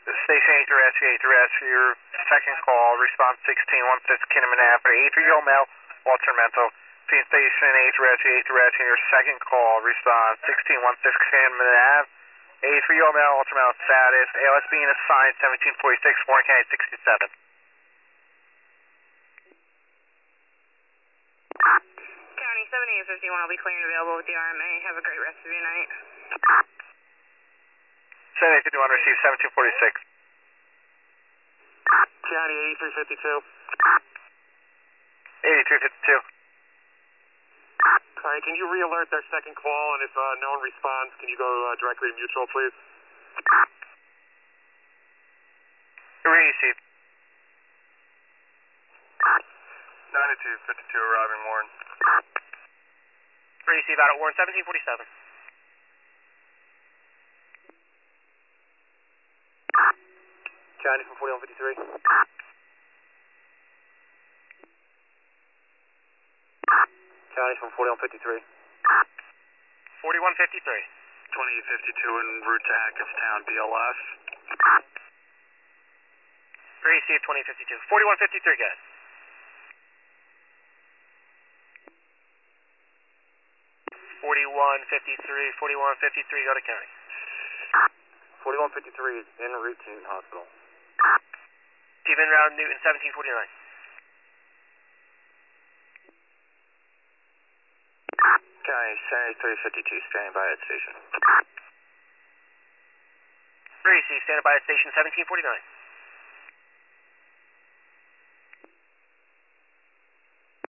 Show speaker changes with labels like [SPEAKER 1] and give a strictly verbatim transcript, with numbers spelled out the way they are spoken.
[SPEAKER 1] Station eight to rescue, eight to rescue, your second call, response sixteen one six Kinnaman Avenue, eight three zero Mel, Walter Mental. Station eight to rescue, eight to rescue, your second call, response sixteen one six Kinnaman Avenue, eight three zero Mel, Walter Mental. Status, A L S being assigned seventeen forty-six, Warren County sixty-seven.
[SPEAKER 2] County seven eight fifty-one, I'll be clear and available with the R M A. Have a great rest of your night.
[SPEAKER 1] seven eight fifty-one, receive seventeen forty-six.
[SPEAKER 3] County eighty-three fifty-two.
[SPEAKER 1] eighty-three fifty-two.
[SPEAKER 3] All right, can you re-alert their second call, and if uh, no one responds, can you go uh, directly to mutual, please?
[SPEAKER 1] Receive.
[SPEAKER 3] ninety-two fifty-two, arriving Warren.
[SPEAKER 1] Receive out at Warren, seventeen forty-seven.
[SPEAKER 3] County from forty-one fifty-three. County from forty-one fifty-three.
[SPEAKER 1] forty-one fifty-three.
[SPEAKER 3] twenty-eight fifty-two en route to Hackettstown, B L S.
[SPEAKER 1] Receive twenty fifty-two. forty-one fifty-three, guys. forty-one fifty-three, forty-one fifty-three, go to county.
[SPEAKER 3] forty-one fifty-three is en route to Newton Hospital.
[SPEAKER 1] Chief en route Newton, seventeen forty-nine.
[SPEAKER 3] County seventy-three fifty-two, standing by at station.
[SPEAKER 1] Receive, standing by at station seventeen forty-nine.